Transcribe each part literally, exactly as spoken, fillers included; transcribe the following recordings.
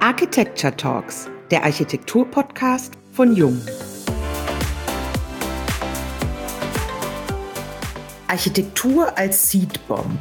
Architecture Talks, der Architektur-Podcast von Jung. Architektur als Seedbomb.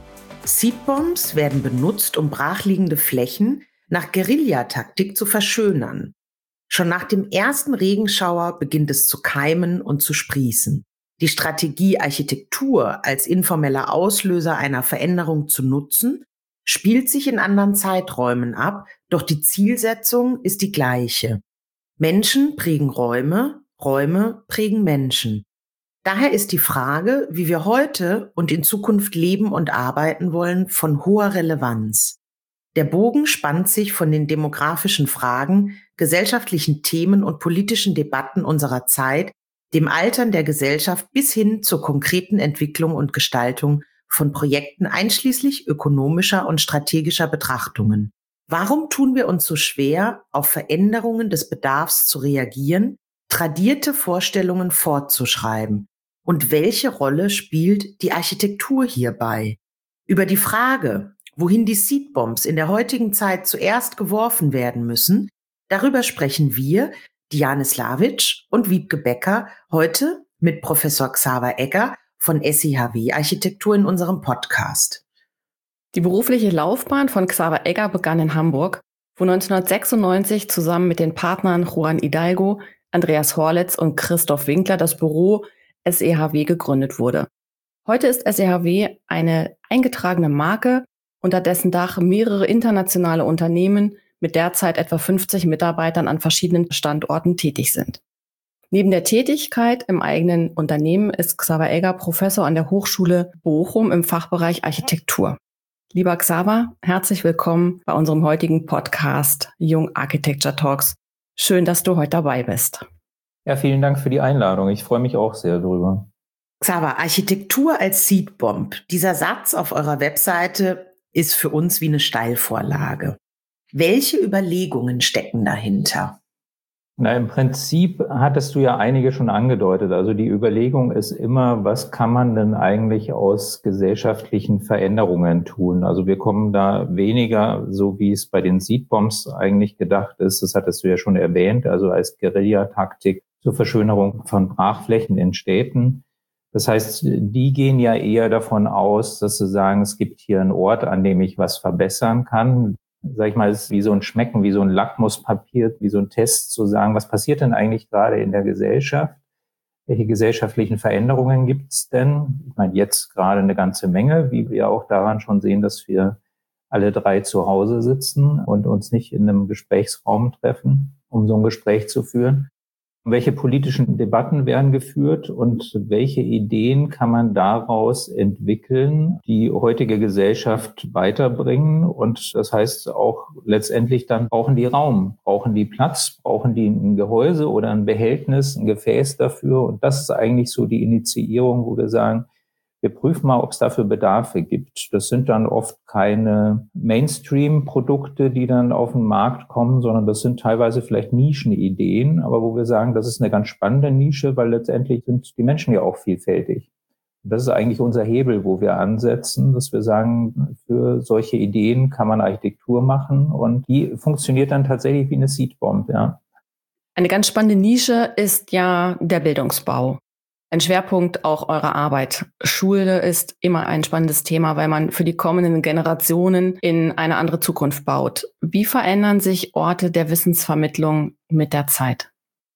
Seedbombs werden benutzt, um brachliegende Flächen nach Guerillataktik zu verschönern. Schon nach dem ersten Regenschauer beginnt es zu keimen und zu sprießen. Die Strategie, Architektur als informeller Auslöser einer Veränderung zu nutzen, spielt sich in anderen Zeiträumen ab, doch die Zielsetzung ist die gleiche. Menschen prägen Räume, Räume prägen Menschen. Daher ist die Frage, wie wir heute und in Zukunft leben und arbeiten wollen, von hoher Relevanz. Der Bogen spannt sich von den demografischen Fragen, gesellschaftlichen Themen und politischen Debatten unserer Zeit, dem Altern der Gesellschaft bis hin zur konkreten Entwicklung und Gestaltung von Projekten einschließlich ökonomischer und strategischer Betrachtungen. Warum tun wir uns so schwer, auf Veränderungen des Bedarfs zu reagieren, tradierte Vorstellungen fortzuschreiben? Und welche Rolle spielt die Architektur hierbei? Über die Frage, wohin die Seedbombs in der heutigen Zeit zuerst geworfen werden müssen, darüber sprechen wir, Diane Slavic und Wiebke Becker, heute mit Professor Xaver Egger von S I H W Architektur in unserem Podcast. Die berufliche Laufbahn von Xaver Egger begann in Hamburg, wo neunzehnhundertsechsundneunzig zusammen mit den Partnern Juan Hidalgo, Andreas Horlitz und Christoph Winkler das Büro S E H W gegründet wurde. Heute ist S E H W eine eingetragene Marke, unter dessen Dach mehrere internationale Unternehmen mit derzeit etwa fünfzig Mitarbeitern an verschiedenen Standorten tätig sind. Neben der Tätigkeit im eigenen Unternehmen ist Xaver Egger Professor an der Hochschule Bochum im Fachbereich Architektur. Lieber Xaver, herzlich willkommen bei unserem heutigen Podcast Jung Architecture Talks. Schön, dass du heute dabei bist. Ja, vielen Dank für die Einladung. Ich freue mich auch sehr darüber. Xaver, Architektur als Seedbomb. Dieser Satz auf eurer Webseite ist für uns wie eine Steilvorlage. Welche Überlegungen stecken dahinter? Na, im Prinzip hattest du ja einige schon angedeutet. Also die Überlegung ist immer, was kann man denn eigentlich aus gesellschaftlichen Veränderungen tun? Also wir kommen da weniger, so wie es bei den Seedbombs eigentlich gedacht ist, das hattest du ja schon erwähnt, also als Guerillataktik zur Verschönerung von Brachflächen in Städten. Das heißt, die gehen ja eher davon aus, dass sie sagen, es gibt hier einen Ort, an dem ich was verbessern kann. Sag ich mal, es ist wie so ein Schmecken, wie so ein Lackmuspapier, wie so ein Test zu sagen, was passiert denn eigentlich gerade in der Gesellschaft? Welche gesellschaftlichen Veränderungen gibt es denn? Ich meine, jetzt gerade eine ganze Menge, wie wir auch daran schon sehen, dass wir alle drei zu Hause sitzen und uns nicht in einem Gesprächsraum treffen, um so ein Gespräch zu führen. Welche politischen Debatten werden geführt und welche Ideen kann man daraus entwickeln, die heutige Gesellschaft weiterbringen? Und das heißt auch letztendlich dann, brauchen die Raum, brauchen die Platz, brauchen die ein Gehäuse oder ein Behältnis, ein Gefäß dafür? Und das ist eigentlich so die Initiierung, wo wir sagen, wir prüfen mal, ob es dafür Bedarfe gibt. Das sind dann oft keine Mainstream-Produkte, die dann auf den Markt kommen, sondern das sind teilweise vielleicht Nischenideen, aber wo wir sagen, das ist eine ganz spannende Nische, weil letztendlich sind die Menschen ja auch vielfältig. Und das ist eigentlich unser Hebel, wo wir ansetzen, dass wir sagen, für solche Ideen kann man Architektur machen und die funktioniert dann tatsächlich wie eine Seedbomb, ja. Eine ganz spannende Nische ist ja der Bildungsbau. Ein Schwerpunkt auch eurer Arbeit. Schule ist immer ein spannendes Thema, weil man für die kommenden Generationen in eine andere Zukunft baut. Wie verändern sich Orte der Wissensvermittlung mit der Zeit?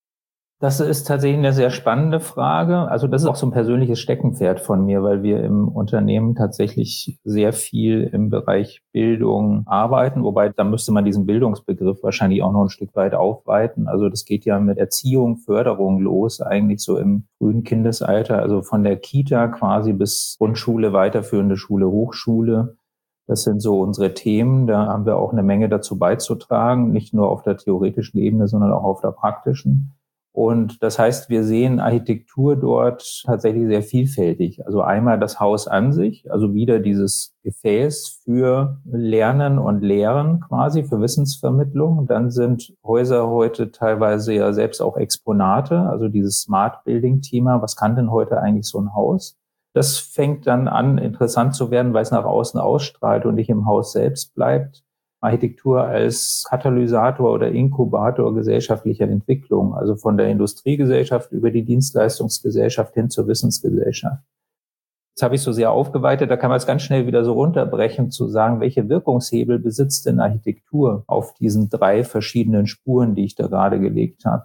Das ist tatsächlich eine sehr spannende Frage. Also das ist auch so ein persönliches Steckenpferd von mir, weil wir im Unternehmen tatsächlich sehr viel im Bereich Bildung arbeiten. Wobei, da müsste man diesen Bildungsbegriff wahrscheinlich auch noch ein Stück weit aufweiten. Also das geht ja mit Erziehung, Förderung los, eigentlich so im frühen Kindesalter. Also von der Kita quasi bis Grundschule, weiterführende Schule, Hochschule. Das sind so unsere Themen. Da haben wir auch eine Menge dazu beizutragen. Nicht nur auf der theoretischen Ebene, sondern auch auf der praktischen. Und das heißt, wir sehen Architektur dort tatsächlich sehr vielfältig. Also einmal das Haus an sich, also wieder dieses Gefäß für Lernen und Lehren quasi, für Wissensvermittlung. Dann sind Häuser heute teilweise ja selbst auch Exponate, also dieses Smart Building-Thema. Was kann denn heute eigentlich so ein Haus? Das fängt dann an, interessant zu werden, weil es nach außen ausstrahlt und nicht im Haus selbst bleibt. Architektur als Katalysator oder Inkubator gesellschaftlicher Entwicklung, also von der Industriegesellschaft über die Dienstleistungsgesellschaft hin zur Wissensgesellschaft. Jetzt habe ich so sehr aufgeweitet, da kann man es ganz schnell wieder so runterbrechen, zu sagen, welche Wirkungshebel besitzt denn Architektur auf diesen drei verschiedenen Spuren, die ich da gerade gelegt habe.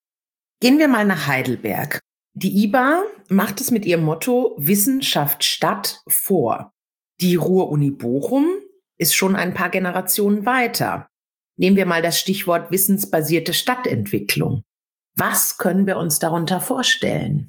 Gehen wir mal nach Heidelberg. Die I B A macht es mit ihrem Motto Wissenschaft Stadt vor. Die Ruhr-Uni Bochum ist schon ein paar Generationen weiter. Nehmen wir mal das Stichwort wissensbasierte Stadtentwicklung. Was können wir uns darunter vorstellen?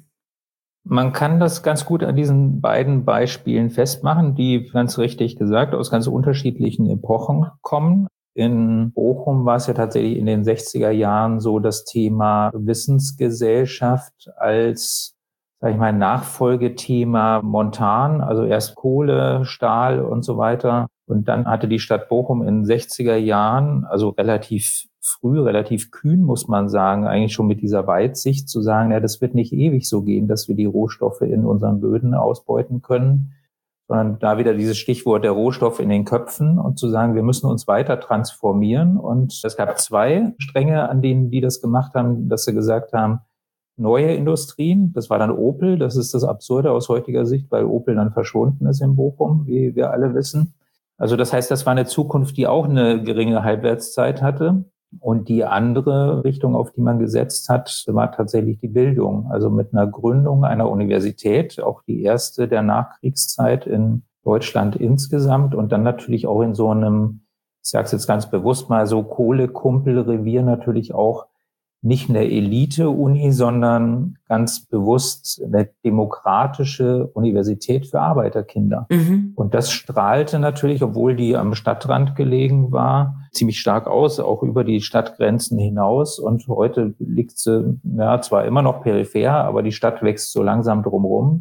Man kann das ganz gut an diesen beiden Beispielen festmachen, die, ganz richtig gesagt, aus ganz unterschiedlichen Epochen kommen. In Bochum war es ja tatsächlich in den sechziger Jahren so, das Thema Wissensgesellschaft als, sag ich mal, Nachfolgethema Montan, also erst Kohle, Stahl und so weiter. Und dann hatte die Stadt Bochum in den sechziger Jahren, also relativ früh, relativ kühn, muss man sagen, eigentlich schon mit dieser Weitsicht zu sagen, ja, das wird nicht ewig so gehen, dass wir die Rohstoffe in unseren Böden ausbeuten können, sondern da wieder dieses Stichwort der Rohstoff in den Köpfen und zu sagen, wir müssen uns weiter transformieren. Und es gab zwei Stränge, an denen die das gemacht haben, dass sie gesagt haben, neue Industrien, das war dann Opel, das ist das Absurde aus heutiger Sicht, weil Opel dann verschwunden ist in Bochum, wie wir alle wissen. Also das heißt, das war eine Zukunft, die auch eine geringe Halbwertszeit hatte. Und die andere Richtung, auf die man gesetzt hat, war tatsächlich die Bildung. Also mit einer Gründung einer Universität, auch die erste der Nachkriegszeit in Deutschland insgesamt und dann natürlich auch in so einem, ich sage es jetzt ganz bewusst mal, so Kohlekumpelrevier natürlich auch nicht eine Elite-Uni, sondern ganz bewusst eine demokratische Universität für Arbeiterkinder. Mhm. Und das strahlte natürlich, obwohl die am Stadtrand gelegen war, ziemlich stark aus, auch über die Stadtgrenzen hinaus. Und heute liegt sie ja zwar immer noch peripher, aber die Stadt wächst so langsam drumherum.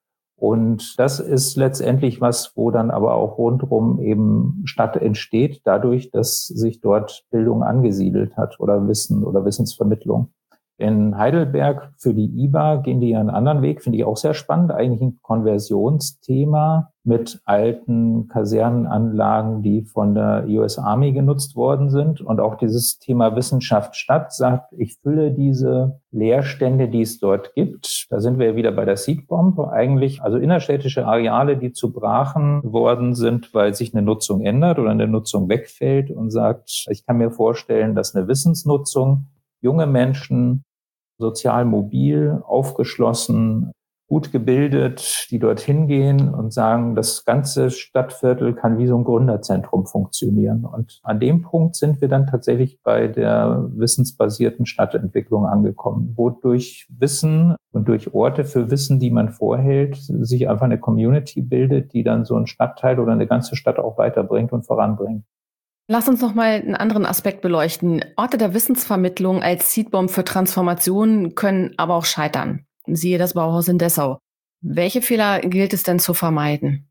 Und das ist letztendlich was, wo dann aber auch rundherum eben Stadt entsteht, dadurch, dass sich dort Bildung angesiedelt hat oder Wissen oder Wissensvermittlung. In Heidelberg für die I B A gehen die einen anderen Weg, finde ich auch sehr spannend, eigentlich ein Konversionsthema mit alten Kasernenanlagen, die von der U S Army genutzt worden sind. Und auch dieses Thema Wissenschaft Stadt sagt, ich fülle diese Leerstände, die es dort gibt. Da sind wir wieder bei der Seedbomb eigentlich, also innerstädtische Areale, die zu Brachen geworden sind, weil sich eine Nutzung ändert oder eine Nutzung wegfällt und sagt, ich kann mir vorstellen, dass eine Wissensnutzung junge Menschen, sozial mobil, aufgeschlossen, gut gebildet, die dorthin gehen und sagen, das ganze Stadtviertel kann wie so ein Gründerzentrum funktionieren. Und an dem Punkt sind wir dann tatsächlich bei der wissensbasierten Stadtentwicklung angekommen, wo durch Wissen und durch Orte für Wissen, die man vorhält, sich einfach eine Community bildet, die dann so einen Stadtteil oder eine ganze Stadt auch weiterbringt und voranbringt. Lass uns noch mal einen anderen Aspekt beleuchten. Orte der Wissensvermittlung als Seedbomb für Transformationen können aber auch scheitern. Siehe das Bauhaus in Dessau. Welche Fehler gilt es denn zu vermeiden?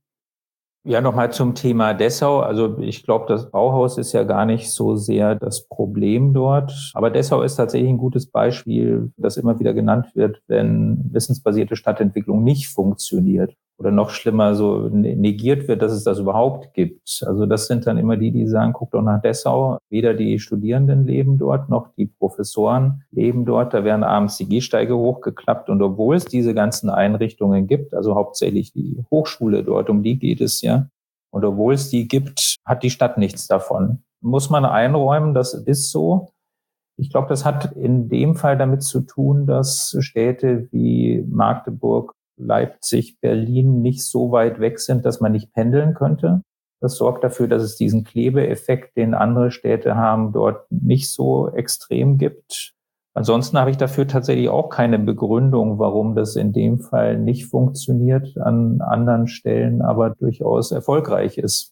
Ja, nochmal zum Thema Dessau. Also ich glaube, das Bauhaus ist ja gar nicht so sehr das Problem dort. Aber Dessau ist tatsächlich ein gutes Beispiel, das immer wieder genannt wird, wenn wissensbasierte Stadtentwicklung nicht funktioniert. Oder noch schlimmer, so negiert wird, dass es das überhaupt gibt. Also das sind dann immer die, die sagen, guck doch nach Dessau. Weder die Studierenden leben dort, noch die Professoren leben dort. Da werden abends die Gehsteige hochgeklappt. Und obwohl es diese ganzen Einrichtungen gibt, also hauptsächlich die Hochschule dort, um die geht es ja. Und obwohl es die gibt, hat die Stadt nichts davon. Muss man einräumen, das ist so. Ich glaube, das hat in dem Fall damit zu tun, dass Städte wie Magdeburg, Leipzig, Berlin nicht so weit weg sind, dass man nicht pendeln könnte. Das sorgt dafür, dass es diesen Klebeeffekt, den andere Städte haben, dort nicht so extrem gibt. Ansonsten habe ich dafür tatsächlich auch keine Begründung, warum das in dem Fall nicht funktioniert, an anderen Stellen aber durchaus erfolgreich ist.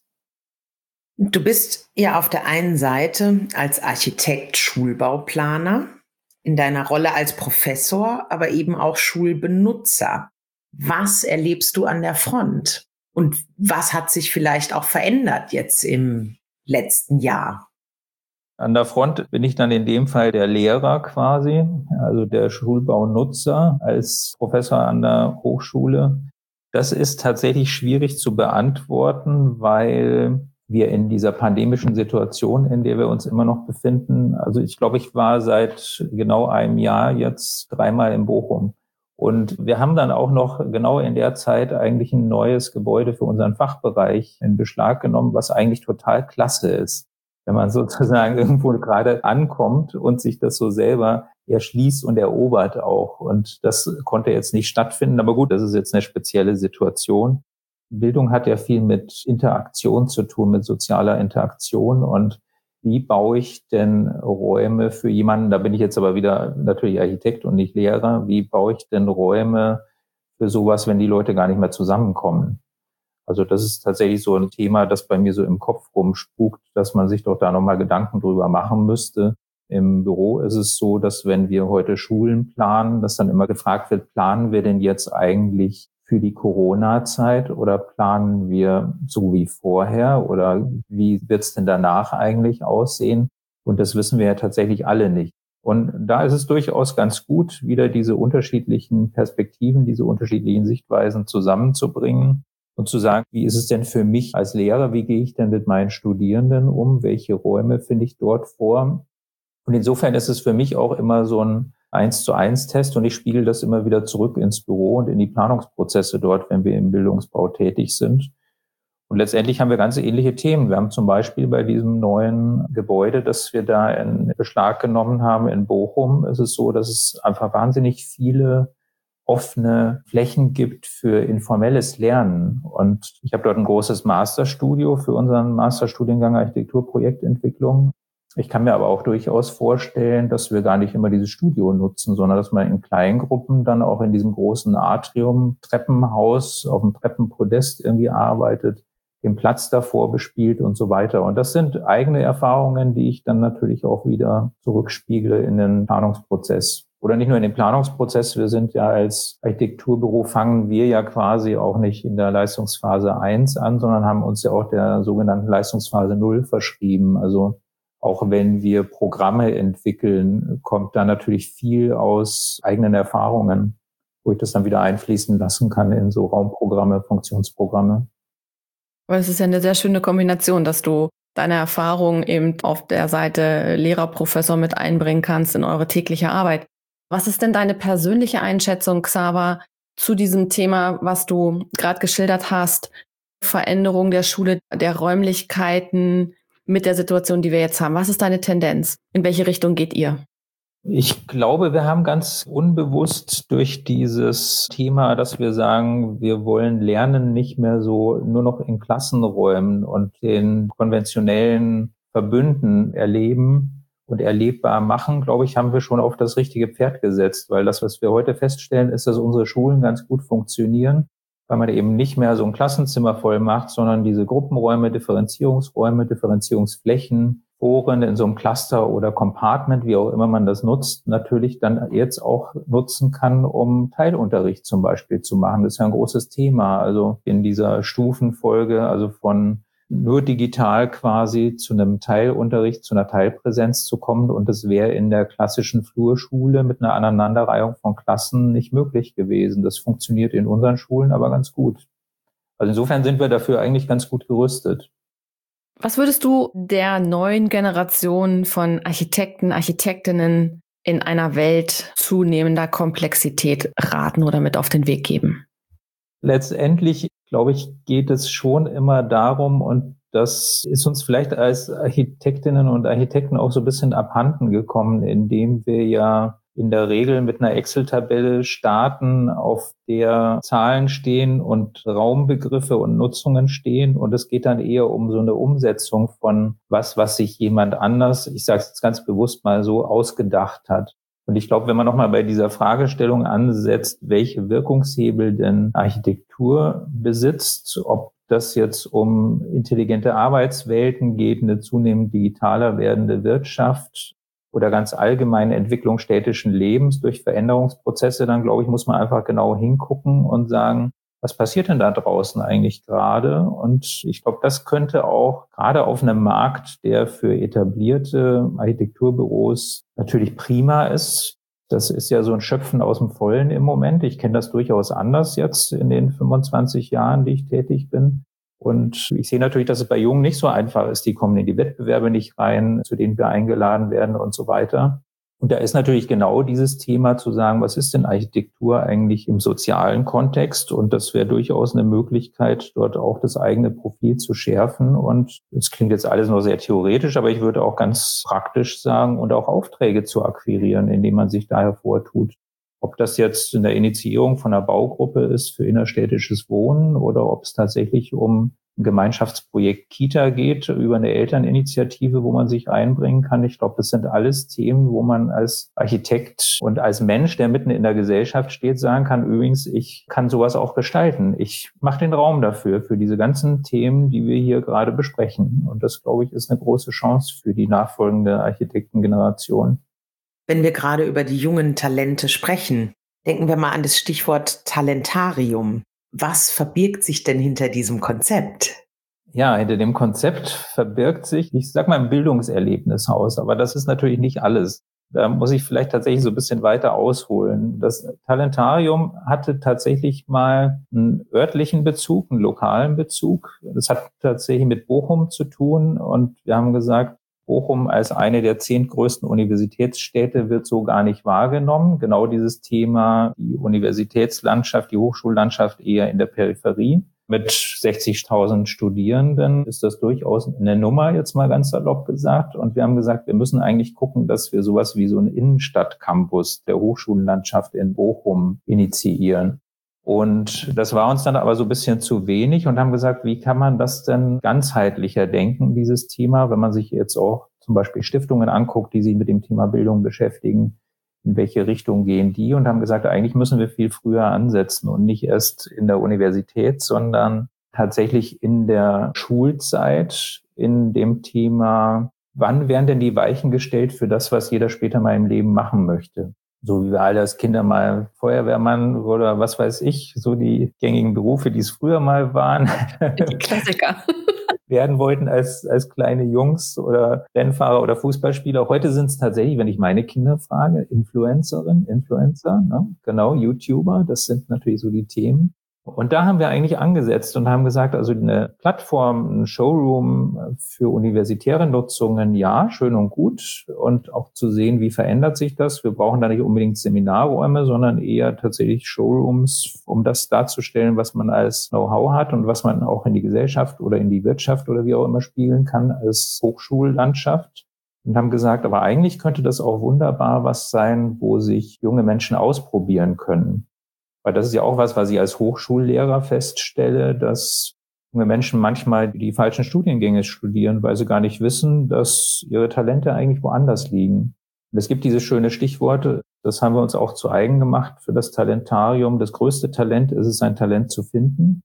Du bist ja auf der einen Seite als Architekt Schulbauplaner, in deiner Rolle als Professor, aber eben auch Schulbenutzer. Was erlebst du an der Front? Und was hat sich vielleicht auch verändert jetzt im letzten Jahr? An der Front bin ich dann in dem Fall der Lehrer quasi, also der Schulbaunutzer als Professor an der Hochschule. Das ist tatsächlich schwierig zu beantworten, weil wir in dieser pandemischen Situation, in der wir uns immer noch befinden. Also ich glaube, ich war seit genau einem Jahr jetzt dreimal in Bochum. Und wir haben dann auch noch genau in der Zeit eigentlich ein neues Gebäude für unseren Fachbereich in Beschlag genommen, was eigentlich total klasse ist. Wenn man sozusagen irgendwo gerade ankommt und sich das so selber erschließt und erobert auch. Und das konnte jetzt nicht stattfinden. Aber gut, das ist jetzt eine spezielle Situation. Bildung hat ja viel mit Interaktion zu tun, mit sozialer Interaktion. Und wie baue ich denn Räume für jemanden, da bin ich jetzt aber wieder natürlich Architekt und nicht Lehrer, wie baue ich denn Räume für sowas, wenn die Leute gar nicht mehr zusammenkommen? Also das ist tatsächlich so ein Thema, das bei mir so im Kopf rumspukt, dass man sich doch da nochmal Gedanken drüber machen müsste. Im Büro ist es so, dass wenn wir heute Schulen planen, dass dann immer gefragt wird, planen wir denn jetzt eigentlich für die Corona-Zeit oder planen wir so wie vorher oder wie wird es denn danach eigentlich aussehen? Und das wissen wir ja tatsächlich alle nicht. Und da ist es durchaus ganz gut, wieder diese unterschiedlichen Perspektiven, diese unterschiedlichen Sichtweisen zusammenzubringen und zu sagen, wie ist es denn für mich als Lehrer, wie gehe ich denn mit meinen Studierenden um, welche Räume finde ich dort vor? Und insofern ist es für mich auch immer so ein eins zu eins Test und ich spiegel das immer wieder zurück ins Büro und in die Planungsprozesse dort, wenn wir im Bildungsbau tätig sind. Und letztendlich haben wir ganz ähnliche Themen. Wir haben zum Beispiel bei diesem neuen Gebäude, das wir da in Beschlag genommen haben in Bochum, ist es so, dass es einfach wahnsinnig viele offene Flächen gibt für informelles Lernen. Und ich habe dort ein großes Masterstudio für unseren Masterstudiengang Architekturprojektentwicklung. Ich kann mir aber auch durchaus vorstellen, dass wir gar nicht immer dieses Studio nutzen, sondern dass man in kleinen Gruppen dann auch in diesem großen Atrium, Treppenhaus, auf dem Treppenpodest irgendwie arbeitet, den Platz davor bespielt und so weiter. Und das sind eigene Erfahrungen, die ich dann natürlich auch wieder zurückspiegle in den Planungsprozess. Oder nicht nur in den Planungsprozess, wir sind ja als Architekturbüro, fangen wir ja quasi auch nicht in der Leistungsphase eins an, sondern haben uns ja auch der sogenannten Leistungsphase null verschrieben. Also auch wenn wir Programme entwickeln, kommt da natürlich viel aus eigenen Erfahrungen, wo ich das dann wieder einfließen lassen kann in so Raumprogramme, Funktionsprogramme. Aber es ist ja eine sehr schöne Kombination, dass du deine Erfahrungen eben auf der Seite Lehrer, Professor mit einbringen kannst in eure tägliche Arbeit. Was ist denn deine persönliche Einschätzung, Xaver, zu diesem Thema, was du gerade geschildert hast? Veränderung der Schule, der Räumlichkeiten mit der Situation, die wir jetzt haben. Was ist deine Tendenz? In welche Richtung geht ihr? Ich glaube, wir haben ganz unbewusst durch dieses Thema, dass wir sagen, wir wollen Lernen nicht mehr so nur noch in Klassenräumen und den konventionellen Verbünden erleben und erlebbar machen, glaube ich, haben wir schon auf das richtige Pferd gesetzt, weil das, was wir heute feststellen, ist, dass unsere Schulen ganz gut funktionieren, weil man eben nicht mehr so ein Klassenzimmer voll macht, sondern diese Gruppenräume, Differenzierungsräume, Differenzierungsflächen, Foren in so einem Cluster oder Compartment, wie auch immer man das nutzt, natürlich dann jetzt auch nutzen kann, um Teilunterricht zum Beispiel zu machen. Das ist ja ein großes Thema. Also in dieser Stufenfolge, also von nur digital quasi zu einem Teilunterricht, zu einer Teilpräsenz zu kommen. Und das wäre in der klassischen Flurschule mit einer Aneinanderreihung von Klassen nicht möglich gewesen. Das funktioniert in unseren Schulen aber ganz gut. Also insofern sind wir dafür eigentlich ganz gut gerüstet. Was würdest du der neuen Generation von Architekten, Architektinnen in einer Welt zunehmender Komplexität raten oder mit auf den Weg geben? Letztendlich, glaube ich, geht es schon immer darum, und das ist uns vielleicht als Architektinnen und Architekten auch so ein bisschen abhanden gekommen, indem wir ja in der Regel mit einer Excel-Tabelle starten, auf der Zahlen stehen und Raumbegriffe und Nutzungen stehen. Und es geht dann eher um so eine Umsetzung von was, was sich jemand anders, ich sage es jetzt ganz bewusst mal so, ausgedacht hat. Und ich glaube, wenn man nochmal bei dieser Fragestellung ansetzt, welche Wirkungshebel denn Architektur besitzt, ob das jetzt um intelligente Arbeitswelten geht, eine zunehmend digitaler werdende Wirtschaft oder ganz allgemeine Entwicklung städtischen Lebens durch Veränderungsprozesse, dann glaube ich, muss man einfach genau hingucken und sagen, was passiert denn da draußen eigentlich gerade? Und ich glaube, das könnte auch gerade auf einem Markt, der für etablierte Architekturbüros natürlich prima ist. Das ist ja so ein Schöpfen aus dem Vollen im Moment. Ich kenne das durchaus anders jetzt in den fünfundzwanzig Jahren, die ich tätig bin. Und ich sehe natürlich, dass es bei Jungen nicht so einfach ist. Die kommen in die Wettbewerbe nicht rein, zu denen wir eingeladen werden und so weiter. Und da ist natürlich genau dieses Thema zu sagen, was ist denn Architektur eigentlich im sozialen Kontext? Und das wäre durchaus eine Möglichkeit, dort auch das eigene Profil zu schärfen. Und das klingt jetzt alles noch sehr theoretisch, aber ich würde auch ganz praktisch sagen und auch Aufträge zu akquirieren, indem man sich da hervortut. Ob das jetzt in der Initiierung von einer Baugruppe ist für innerstädtisches Wohnen oder ob es tatsächlich um ein Gemeinschaftsprojekt Kita geht, über eine Elterninitiative, wo man sich einbringen kann. Ich glaube, das sind alles Themen, wo man als Architekt und als Mensch, der mitten in der Gesellschaft steht, sagen kann, übrigens, ich kann sowas auch gestalten. Ich mache den Raum dafür, für diese ganzen Themen, die wir hier gerade besprechen. Und das, glaube ich, ist eine große Chance für die nachfolgende Architektengeneration. Wenn wir gerade über die jungen Talente sprechen, denken wir mal an das Stichwort Talentarium. Was verbirgt sich denn hinter diesem Konzept? Ja, hinter dem Konzept verbirgt sich, ich sag mal, ein Bildungserlebnishaus, aber das ist natürlich nicht alles. Da muss ich vielleicht tatsächlich so ein bisschen weiter ausholen. Das Talentarium hatte tatsächlich mal einen örtlichen Bezug, einen lokalen Bezug. Das hat tatsächlich mit Bochum zu tun und wir haben gesagt, Bochum als eine der zehn größten Universitätsstädte wird so gar nicht wahrgenommen. Genau dieses Thema, die Universitätslandschaft, die Hochschullandschaft eher in der Peripherie. Mit sechzigtausend Studierenden ist das durchaus eine Nummer, jetzt mal ganz salopp gesagt. Und wir haben gesagt, wir müssen eigentlich gucken, dass wir sowas wie so einen Innenstadtcampus der Hochschullandschaft in Bochum initiieren. Und das war uns dann aber so ein bisschen zu wenig und haben gesagt, wie kann man das denn ganzheitlicher denken, dieses Thema, wenn man sich jetzt auch zum Beispiel Stiftungen anguckt, die sich mit dem Thema Bildung beschäftigen, in welche Richtung gehen die? Und haben gesagt, eigentlich müssen wir viel früher ansetzen und nicht erst in der Universität, sondern tatsächlich in der Schulzeit, in dem Thema, wann werden denn die Weichen gestellt für das, was jeder später mal im Leben machen möchte? So wie wir alle als Kinder mal Feuerwehrmann oder was weiß ich, so die gängigen Berufe, die es früher mal waren. Die Klassiker. werden wollten als als kleine Jungs oder Rennfahrer oder Fußballspieler. Heute sind es tatsächlich, wenn ich meine Kinder frage, Influencerin, Influencer, ne? Genau, YouTuber, das sind natürlich so die Themen. Und da haben wir eigentlich angesetzt und haben gesagt, also eine Plattform, ein Showroom für universitäre Nutzungen, ja, schön und gut. Und auch zu sehen, wie verändert sich das. Wir brauchen da nicht unbedingt Seminarräume, sondern eher tatsächlich Showrooms, um das darzustellen, was man als Know-how hat und was man auch in die Gesellschaft oder in die Wirtschaft oder wie auch immer spiegeln kann als Hochschullandschaft. Und haben gesagt, aber eigentlich könnte das auch wunderbar was sein, wo sich junge Menschen ausprobieren können. Weil das ist ja auch was, was ich als Hochschullehrer feststelle, dass junge Menschen manchmal die falschen Studiengänge studieren, weil sie gar nicht wissen, dass ihre Talente eigentlich woanders liegen. Und es gibt diese schöne Stichworte, das haben wir uns auch zu eigen gemacht für das Talentarium. Das größte Talent ist es, ein Talent zu finden.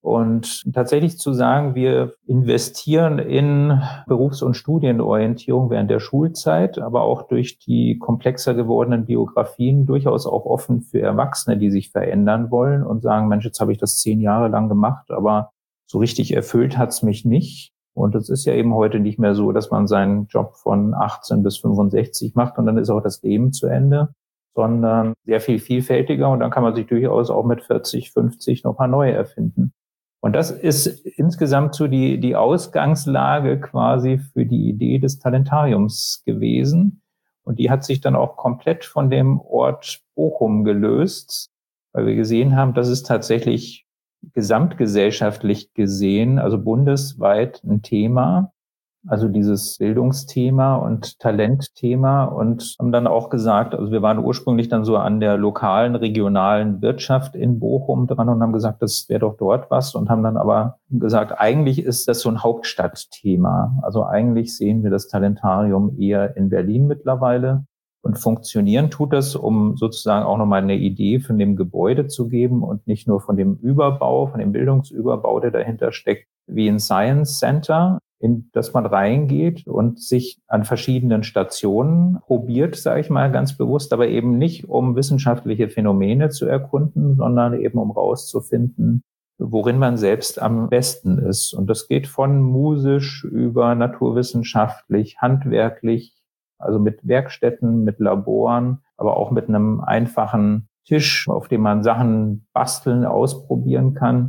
Und tatsächlich zu sagen, wir investieren in Berufs- und Studienorientierung während der Schulzeit, aber auch durch die komplexer gewordenen Biografien durchaus auch offen für Erwachsene, die sich verändern wollen und sagen, Mensch, jetzt habe ich das zehn Jahre lang gemacht, aber so richtig erfüllt hat's mich nicht. Und es ist ja eben heute nicht mehr so, dass man seinen Job von achtzehn bis fünfundsechzig macht und dann ist auch das Leben zu Ende, sondern sehr viel vielfältiger und dann kann man sich durchaus auch mit vierzig, fünfzig noch mal neu erfinden. Und das ist insgesamt so die, die Ausgangslage quasi für die Idee des Talentariums gewesen. Und die hat sich dann auch komplett von dem Ort Bochum gelöst, weil wir gesehen haben, dass es tatsächlich gesamtgesellschaftlich gesehen, also bundesweit ein Thema, also dieses Bildungsthema und Talentthema und haben dann auch gesagt, also wir waren ursprünglich dann so an der lokalen, regionalen Wirtschaft in Bochum dran und haben gesagt, das wäre doch dort was und haben dann aber gesagt, eigentlich ist das so ein Hauptstadtthema. Also eigentlich sehen wir das Talentarium eher in Berlin mittlerweile und funktionieren tut das, um sozusagen auch nochmal eine Idee von dem Gebäude zu geben und nicht nur von dem Überbau, von dem Bildungsüberbau, der dahinter steckt, wie ein Science Center, in das man reingeht und sich an verschiedenen Stationen probiert, sage ich mal ganz bewusst, aber eben nicht, um wissenschaftliche Phänomene zu erkunden, sondern eben um rauszufinden, worin man selbst am besten ist. Und das geht von musisch über naturwissenschaftlich, handwerklich, also mit Werkstätten, mit Laboren, aber auch mit einem einfachen Tisch, auf dem man Sachen basteln, ausprobieren kann.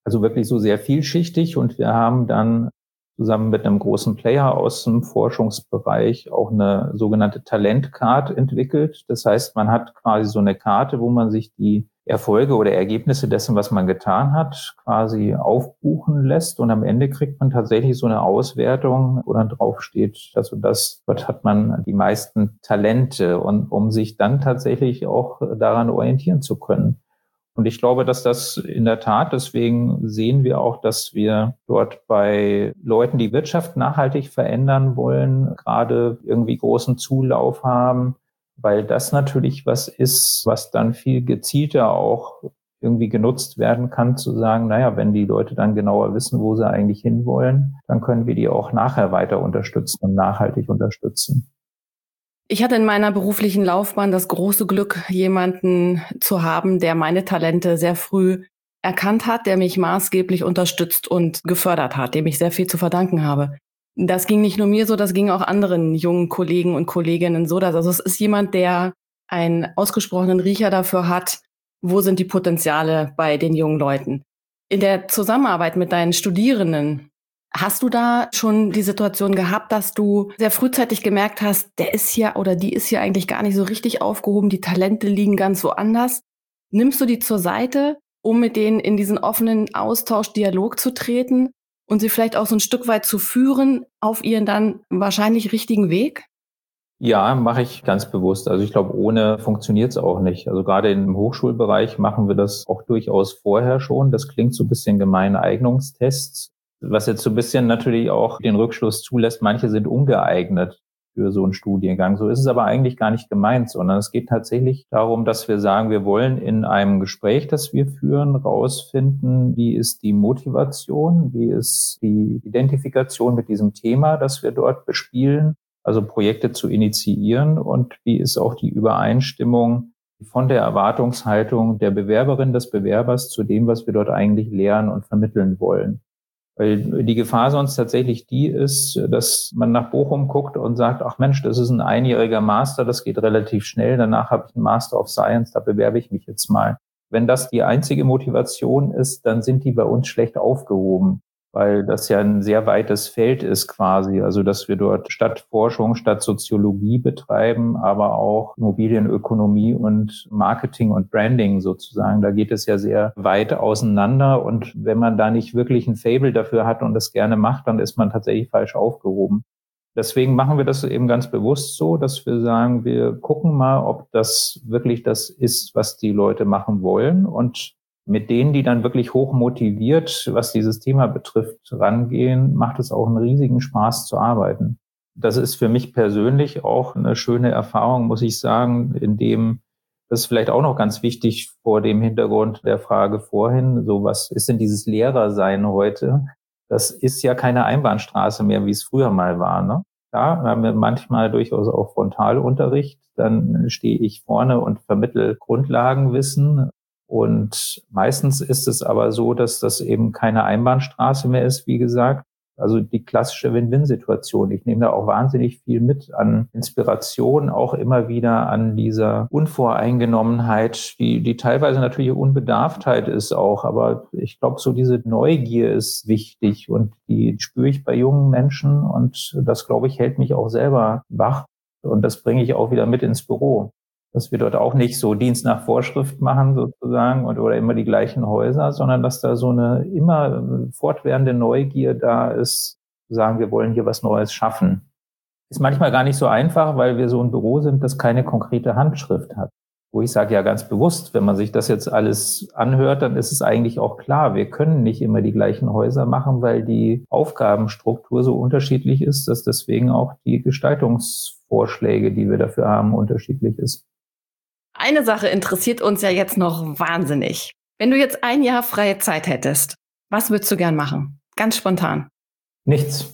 Also wirklich so sehr vielschichtig, und wir haben dann zusammen mit einem großen Player aus dem Forschungsbereich auch eine sogenannte Talentcard entwickelt. Das heißt, man hat quasi so eine Karte, wo man sich die Erfolge oder Ergebnisse dessen, was man getan hat, quasi aufbuchen lässt, und am Ende kriegt man tatsächlich so eine Auswertung, wo dann drauf steht, also das, dort hat man die meisten Talente, und um sich dann tatsächlich auch daran orientieren zu können. Und ich glaube, dass das in der Tat, deswegen sehen wir auch, dass wir dort bei Leuten, die Wirtschaft nachhaltig verändern wollen, gerade irgendwie großen Zulauf haben, weil das natürlich was ist, was dann viel gezielter auch irgendwie genutzt werden kann, zu sagen, naja, wenn die Leute dann genauer wissen, wo sie eigentlich hinwollen, dann können wir die auch nachher weiter unterstützen und nachhaltig unterstützen. Ich hatte in meiner beruflichen Laufbahn das große Glück, jemanden zu haben, der meine Talente sehr früh erkannt hat, der mich maßgeblich unterstützt und gefördert hat, dem ich sehr viel zu verdanken habe. Das ging nicht nur mir so, das ging auch anderen jungen Kollegen und Kolleginnen so. Dass, also es ist jemand, der einen ausgesprochenen Riecher dafür hat, wo sind die Potenziale bei den jungen Leuten. In der Zusammenarbeit mit deinen Studierenden, hast du da schon die Situation gehabt, dass du sehr frühzeitig gemerkt hast, der ist hier oder die ist hier eigentlich gar nicht so richtig aufgehoben, die Talente liegen ganz woanders? Nimmst du die zur Seite, um mit denen in diesen offenen Austausch, Dialog zu treten und sie vielleicht auch so ein Stück weit zu führen auf ihren dann wahrscheinlich richtigen Weg? Ja, mache ich ganz bewusst. Also ich glaube, ohne funktioniert es auch nicht. Also gerade im Hochschulbereich machen wir das auch durchaus vorher schon. Das klingt so ein bisschen gemein, Eignungstests, was jetzt so ein bisschen natürlich auch den Rückschluss zulässt, manche sind ungeeignet für so einen Studiengang. So ist es aber eigentlich gar nicht gemeint, sondern es geht tatsächlich darum, dass wir sagen, wir wollen in einem Gespräch, das wir führen, rausfinden, wie ist die Motivation, wie ist die Identifikation mit diesem Thema, das wir dort bespielen, also Projekte zu initiieren, und wie ist auch die Übereinstimmung von der Erwartungshaltung der Bewerberin, des Bewerbers zu dem, was wir dort eigentlich lehren und vermitteln wollen. Weil die Gefahr sonst tatsächlich die ist, dass man nach Bochum guckt und sagt, ach Mensch, das ist ein einjähriger Master, das geht relativ schnell, danach habe ich einen Master of Science, da bewerbe ich mich jetzt mal. Wenn das die einzige Motivation ist, dann sind die bei uns schlecht aufgehoben, weil das ja ein sehr weites Feld ist quasi, also dass wir dort Stadtforschung, Stadtsoziologie betreiben, aber auch Immobilienökonomie und Marketing und Branding sozusagen. Da geht es ja sehr weit auseinander, und wenn man da nicht wirklich ein Faible dafür hat und das gerne macht, dann ist man tatsächlich falsch aufgehoben. Deswegen machen wir das eben ganz bewusst so, dass wir sagen, wir gucken mal, ob das wirklich das ist, was die Leute machen wollen, und mit denen, die dann wirklich hoch motiviert, was dieses Thema betrifft, rangehen, macht es auch einen riesigen Spaß zu arbeiten. Das ist für mich persönlich auch eine schöne Erfahrung, muss ich sagen, in dem, das ist vielleicht auch noch ganz wichtig vor dem Hintergrund der Frage vorhin, so was ist denn dieses Lehrersein heute? Das ist ja keine Einbahnstraße mehr, wie es früher mal war, ne? Da haben wir manchmal durchaus auch Frontalunterricht, dann stehe ich vorne und vermittle Grundlagenwissen. Und meistens ist es aber so, dass das eben keine Einbahnstraße mehr ist, wie gesagt. Also die klassische Win-Win-Situation. Ich nehme da auch wahnsinnig viel mit an Inspiration, auch immer wieder an dieser Unvoreingenommenheit, die, die teilweise natürlich Unbedarftheit ist auch. Aber ich glaube, so diese Neugier ist wichtig, und die spüre ich bei jungen Menschen, und das, glaube ich, hält mich auch selber wach, und das bringe ich auch wieder mit ins Büro. Dass wir dort auch nicht so Dienst nach Vorschrift machen sozusagen und oder immer die gleichen Häuser, sondern dass da so eine immer fortwährende Neugier da ist, zu sagen, wir wollen hier was Neues schaffen. Ist manchmal gar nicht so einfach, weil wir so ein Büro sind, das keine konkrete Handschrift hat. Wo ich sage ja ganz bewusst, wenn man sich das jetzt alles anhört, dann ist es eigentlich auch klar, wir können nicht immer die gleichen Häuser machen, weil die Aufgabenstruktur so unterschiedlich ist, dass deswegen auch die Gestaltungsvorschläge, die wir dafür haben, unterschiedlich ist. Eine Sache interessiert uns ja jetzt noch wahnsinnig. Wenn du jetzt ein Jahr freie Zeit hättest, was würdest du gern machen? Ganz spontan. Nichts.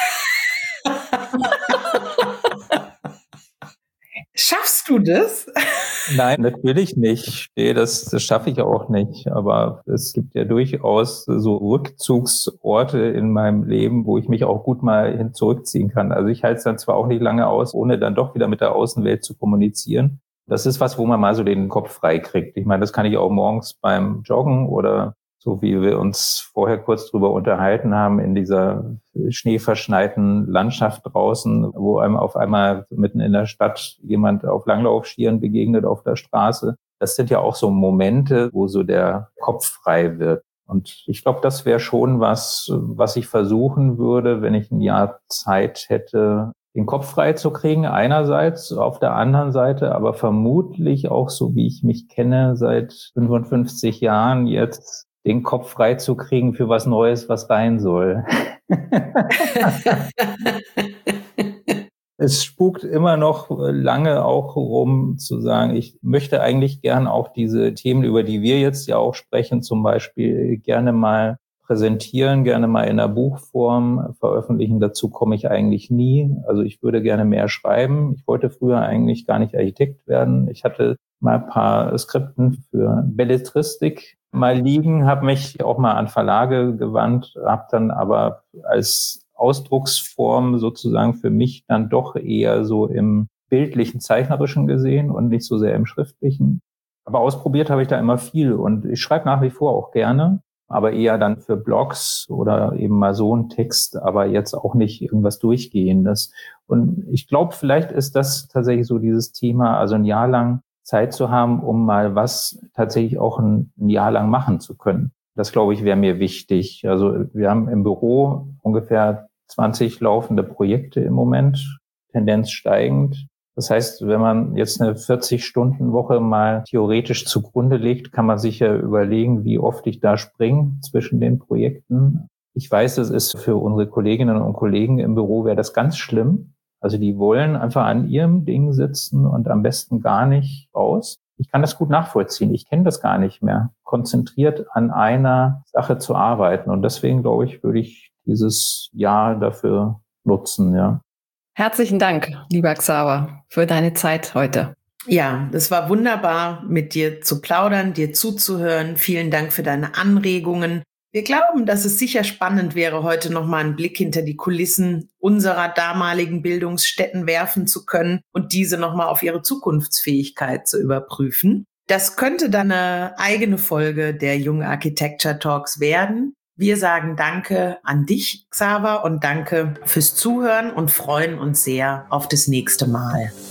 Schaffst du das? Nein, natürlich nicht. Nee, das, das schaffe ich auch nicht. Aber es gibt ja durchaus so Rückzugsorte in meinem Leben, wo ich mich auch gut mal hin zurückziehen kann. Also ich halte es dann zwar auch nicht lange aus, ohne dann doch wieder mit der Außenwelt zu kommunizieren. Das ist was, wo man mal so den Kopf frei kriegt. Ich meine, das kann ich auch morgens beim Joggen oder so wie wir uns vorher kurz drüber unterhalten haben, in dieser schneeverschneiten Landschaft draußen, wo einem auf einmal mitten in der Stadt jemand auf Langlaufskiern begegnet auf der Straße. Das sind ja auch so Momente, wo so der Kopf frei wird. Und ich glaube, das wäre schon was, was ich versuchen würde, wenn ich ein Jahr Zeit hätte, den Kopf frei zu kriegen, einerseits, auf der anderen Seite, aber vermutlich auch, so wie ich mich kenne, seit fünfundfünfzig Jahren jetzt den Kopf frei zu kriegen für was Neues, was rein soll. Es spukt immer noch lange auch rum zu sagen, ich möchte eigentlich gern auch diese Themen, über die wir jetzt ja auch sprechen, zum Beispiel gerne mal präsentieren, gerne mal in einer Buchform veröffentlichen. Dazu komme ich eigentlich nie. Also ich würde gerne mehr schreiben. Ich wollte früher eigentlich gar nicht Architekt werden. Ich hatte mal ein paar Skripten für Belletristik mal liegen, habe mich auch mal an Verlage gewandt, habe dann aber als Ausdrucksform sozusagen für mich dann doch eher so im bildlichen, zeichnerischen gesehen und nicht so sehr im schriftlichen. Aber ausprobiert habe ich da immer viel und ich schreibe nach wie vor auch gerne, aber eher dann für Blogs oder eben mal so einen Text, aber jetzt auch nicht irgendwas Durchgehendes. Und ich glaube, vielleicht ist das tatsächlich so dieses Thema, also ein Jahr lang Zeit zu haben, um mal was tatsächlich auch ein, ein Jahr lang machen zu können. Das, glaube ich, wäre mir wichtig. Also wir haben im Büro ungefähr zwanzig laufende Projekte im Moment, Tendenz steigend. Das heißt, wenn man jetzt eine vierzig-Stunden-Woche mal theoretisch zugrunde legt, kann man sich ja überlegen, wie oft ich da springe zwischen den Projekten. Ich weiß, es ist für unsere Kolleginnen und Kollegen im Büro wäre das ganz schlimm. Also die wollen einfach an ihrem Ding sitzen und am besten gar nicht raus. Ich kann das gut nachvollziehen. Ich kenne das gar nicht mehr, konzentriert an einer Sache zu arbeiten. Und deswegen, glaube ich, würde ich dieses Jahr dafür nutzen, ja. Herzlichen Dank, lieber Xaver, für deine Zeit heute. Ja, es war wunderbar, mit dir zu plaudern, dir zuzuhören. Vielen Dank für deine Anregungen. Wir glauben, dass es sicher spannend wäre, heute nochmal einen Blick hinter die Kulissen unserer damaligen Bildungsstätten werfen zu können und diese nochmal auf ihre Zukunftsfähigkeit zu überprüfen. Das könnte dann eine eigene Folge der Young Architecture Talks werden. Wir sagen Danke an dich, Xaver, und danke fürs Zuhören und freuen uns sehr auf das nächste Mal.